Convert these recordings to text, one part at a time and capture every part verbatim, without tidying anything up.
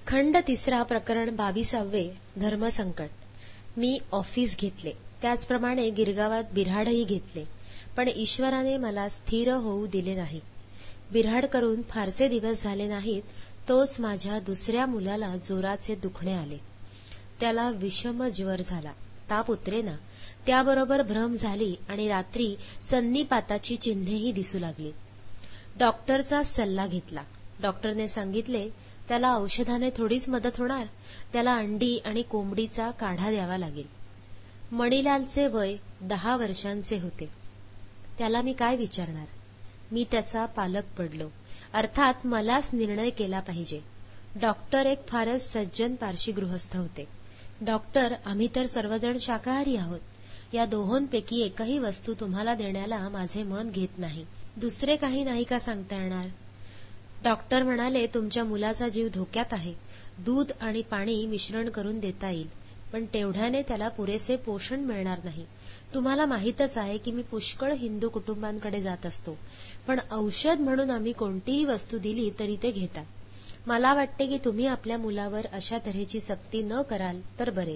खंड तिसरा प्रकरण बावीसावे धर्मसंकट. मी ऑफिस घेतले, त्याचप्रमाणे गिरगावात बिऱ्हाडही घेतले, पण ईश्वराने मला स्थिर होऊ दिले नाही. बिऱ्हाड करून फारसे दिवस झाले नाहीत, तोच माझ्या दुसऱ्या मुलाला जोराचे दुखणे आले. त्याला विषम ज्वर झाला, ताप उतरेना, त्याबरोबर भ्रम झाली आणि रात्री संनिपाताची चिन्हेही दिसू लागली. डॉक्टरचा सल्ला घेतला. डॉक्टरने सांगितले, त्याला औषधाने थोडीच मदत होणार, त्याला अंडी आणि कोंबडीचा काढा द्यावा लागेल. मणिलालचे वय दहा वर्षांचे होते. त्याला मी काय विचारणार? मी त्याचा पालक पडलो, अर्थात मलाच निर्णय केला पाहिजे. डॉक्टर एक फारच सज्जन पारशी गृहस्थ होते. डॉक्टर, आम्ही तर सर्वजण शाकाहारी आहोत. या दोहोंपैकी एकही वस्तू तुम्हाला देण्याला माझे मन घेत नाही. दुसरे काही नाही का सांगता येणार? डॉक्टर म्हणाले, तुमच्या मुलाचा जीव धोक्यात आहे. दूध आणि पाणी मिश्रण करून देता येईल, पण तेवढ्याने त्याला पुरेसे पोषण मिळणार नाही. तुम्हाला माहीतच आहे की मी पुष्कळ हिंदू कुटुंबांकडे जात असतो, पण औषध म्हणून आम्ही कोणतीही वस्तू दिली तरी ते घेतात. मला वाटते की तुम्ही आपल्या मुलावर अशा तऱ्हेची सक्ती न कराल तर बरे.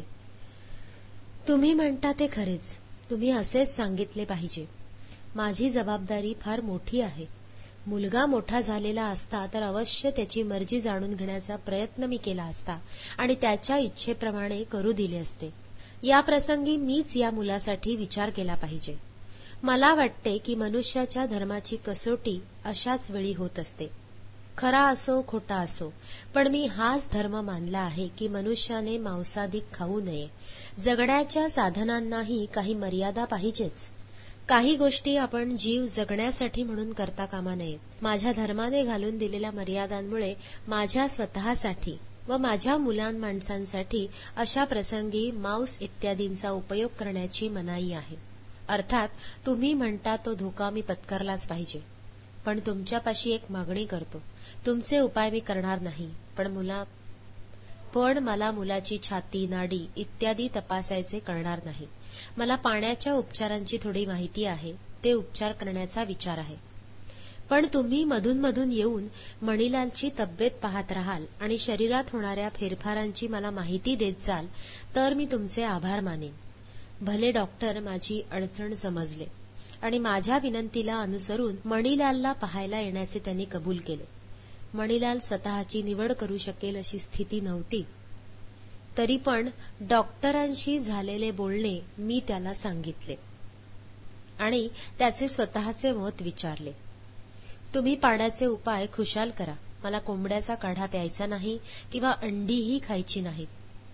तुम्ही म्हणता ते खरेच. तुम्ही असेच सांगितले पाहिजे. माझी जबाबदारी फार मोठी आहे. मुलगा मोठा झालेला असता तर अवश्य त्याची मर्जी जाणून घेण्याचा प्रयत्न मी केला असता आणि त्याच्या इच्छेप्रमाणे करू दिले असते. या प्रसंगी मीच या मुलासाठी विचार केला पाहिजे. मला वाटते की मनुष्याच्या धर्माची कसोटी अशाच वेळी होत असते. खरा असो खोटा असो, पण मी हाच धर्म मानला आहे की मनुष्याने मांसादिक खाऊ नये. जगण्याच्या साधनांनाही काही मर्यादा पाहिजेच. काही गोष्टी आपण जीव जगण्यासाठी म्हणून करता कामा नयेत. माझ्या धर्माने घालून दिलेल्या मर्यादांमुळे माझ्या स्वतःसाठी व माझ्या मुलां माणसांसाठी अशा प्रसंगी मांस इत्यादींचा उपयोग करण्याची मनाई आहे. अर्थात तुम्ही म्हणता तो धोका मी पत्करलाच पाहिजे. पण तुमच्यापाशी एक मागणी करतो. तुमचे उपाय मी करणार नाही, पण मुला पण मला मुलाची छाती, नाडी इत्यादी तपासायचे कळणार नाही. मला पाण्याच्या उपचारांची थोडी माहिती आहे, ते उपचार करण्याचा विचार आहे. पण तुम्ही मधून मधून येऊन मणिलालची तब्येत पाहत राहाल आणि शरीरात होणाऱ्या फेरफारांची मला माहिती देत जाल तर मी तुमचे आभार मानेन. भले डॉक्टर माझी अडचण समजले आणि माझ्या विनंतीला अनुसरून मणिलालला पाहायला येण्याचे त्यांनी कबूल केले. मणिलाल स्वतःची निवड करू शकेल अशी स्थिती नव्हती, तरी पण डॉक्टरांशी झालेले बोलणे मी त्याला सांगितले आणि त्याचे स्वतःचे मत विचारले. तुम्ही पाण्याचे उपाय खुशाल करा. मला कोंबड्याचा काढा प्यायचा नाही किंवा अंडीही खायची नाहीत.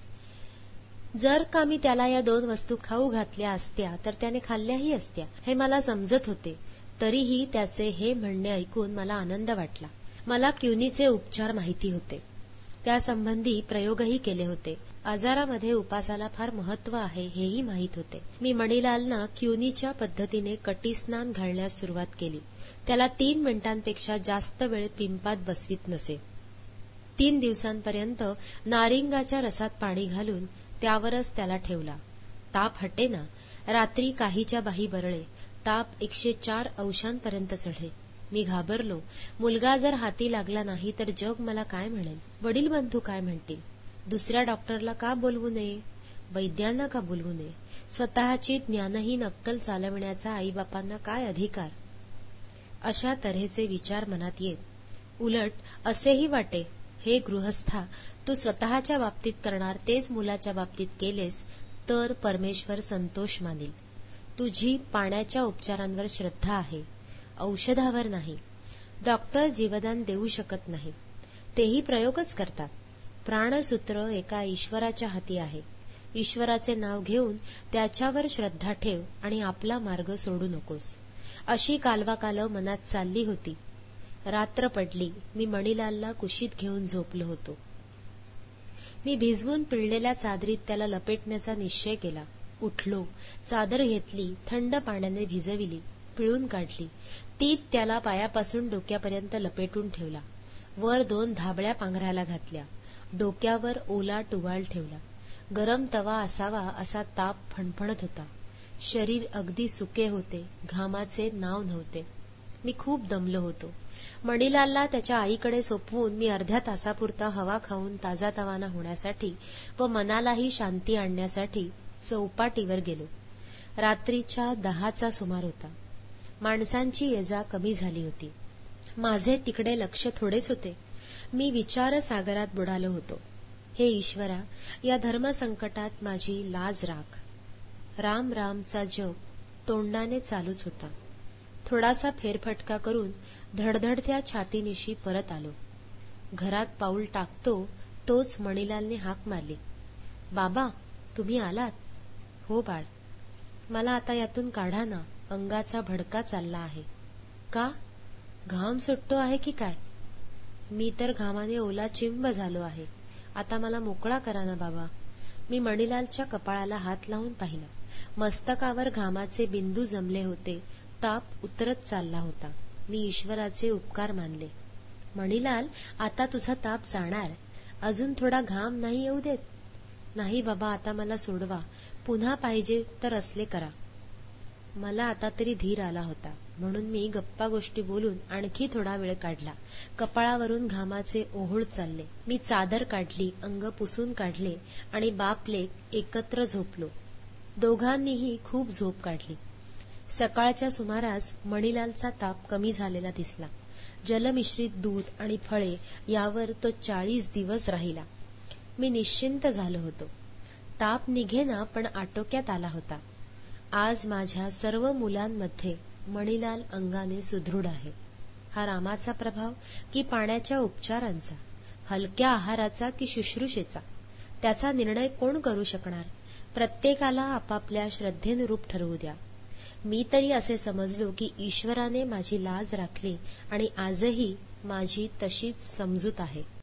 जर का मी त्याला या दोन वस्तू खाऊ घातल्या असत्या तर त्याने खाल्ल्याही असत्या, हे मला समजत होते. तरीही त्याचे हे म्हणणे ऐकून मला आनंद वाटला. मला क्युनीचे उपचार माहिती होते, त्यासंबंधी प्रयोगही केले होते. आजारामध्ये उपासाला फार महत्व आहे हेही माहीत होते. मी मणिलालना क्युनीच्या पद्धतीने कटीस्नान घालण्यास सुरुवात केली. त्याला तीन मिनिटांपेक्षा जास्त वेळ पिंपात बसवीत नसे. तीन दिवसांपर्यंत नारिंगाच्या रसात पाणी घालून त्यावरच त्याला ठेवला. ताप हटेना. रात्री काहीच्या बाही बरळे. ताप एकशे चार अंशांपर्यंत चढे. मी घाबरलो. मुलगा जर हाती लागला नाही तर जग मला काय म्हणेल? वडील बंधू काय म्हणतील? दुसऱ्या डॉक्टरला का बोलवू नये? वैद्यांना का बोलवू नये? स्वतःची ज्ञानहीन अक्कल चालविण्याचा आईबापांना काय अधिकार? अशा तऱ्हेचे विचार मनात येत. उलट असेही वाटे, हे गृहस्था, तू स्वतःच्या बाबतीत करणार तेच मुलाच्या बाबतीत केलेस तर परमेश्वर संतोष मानेल. तुझी पाण्याच्या उपचारांवर श्रद्धा आहे, औषधावर नाही. डॉक्टर जीवदान देऊ शकत नाही, तेही प्रयोगच करतात. प्राणसूत्र एका ईश्वराच्या हाती आहे. ईश्वराचे नाव घेऊन त्याच्यावर श्रद्धा ठेव आणि आपला मार्ग सोडू नकोस. अशी कालवाकालव मनात चालली होती. रात्र पडली. मी मणिलालला कुशीत घेऊन झोपलो होतो. मी भिजवून पिळलेल्या चादरीत त्याला लपेटण्याचा निश्चय केला. उठलो, चादर घेतली, थंड पाण्याने भिजविली, पिळून काढली. तीत त्याला पायापासून डोक्यापर्यंत लपेटून ठेवला. वर दोन धाबळ्या पांघरायला घातल्या. डोक्यावर ओला टुवाल ठेवला. गरम तवा असावा असा ताप फणफणत होता. शरीर अगदी सुके होते. घामाचे नाव नव्हते. मी खूप दमलो होतो. मणिलालला त्याच्या आईकडे सोपवून मी अर्ध्या तासापुरता हवा खाऊन ताजातवाना होण्यासाठी व मनालाही शांती आणण्यासाठी चौपाटीवर गेलो. रात्रीच्या दहाचा सुमार होता. माणसांची ये-जा कमी झाली होती. माझे तिकडे लक्ष थोडेच होते. मी विचारसागरात बुडालो होतो. हे ईश्वरा, या धर्मसंकटात माझी लाज राख. राम रामचा जप तोंडाने चालूच होता. थोडासा फेरफटका करून धडधडत्या छातीनिशी परत आलो. घरात पाऊल टाकतो तोच मणिलालने हाक मारली, बाबा, तुम्ही आलात? हो बाळ. मला आता यातून काढा ना, अंगाचा भडका चालला आहे. का? घाम सुटतो आहे की काय? मी तर घामाने ओला चिंब झालो आहे. आता मला मोकळा करा ना बाबा. मी मणिलालच्या कपाळाला हात लावून पाहिला. मस्तकावर घामाचे बिंदू जमले होते. ताप उतरत चालला होता. मी ईश्वराचे उपकार मानले. मणिलाल, आता तुझा ताप जाणार. अजून थोडा घाम नाही येऊ देत? नाही बाबा, आता मला सोडवा. पुन्हा पाहिजे तर असले करा. मला आता तरी धीर आला होता, म्हणून मी गप्पा गोष्टी बोलून आणखी थोडा वेळ काढला. कपाळावरून घामाचे ओहळ चालले. मी चादर काढली, अंग पुसून काढले आणि बाप लेक एकत्र झोपलो. दोघांनीही खूप झोप काढली. सकाळच्या सुमारास मणिलालचा ताप कमी झालेला दिसला. जलमिश्रित दूध आणि फळे यावर तो चाळीस दिवस राहिला. मी निश्चिंत झालो होतो. ताप निघेना, पण आटोक्यात आला होता. आज माझ्या सर्व मुलांमध्ये मणिलाल अंगाने सुदृढ आहे. हा रामाचा प्रभाव की पाण्याच्या उपचारांचा, हलक्या आहाराचा की शुश्रूषेचा, त्याचा निर्णय कोण करू शकणार? प्रत्येकाला आपापल्या श्रद्धेनुरूप ठरवू द्या. मी तरी असे समजलो की ईश्वराने माझी लाज राखली आणि आजही माझी तशीच समजूत आहे.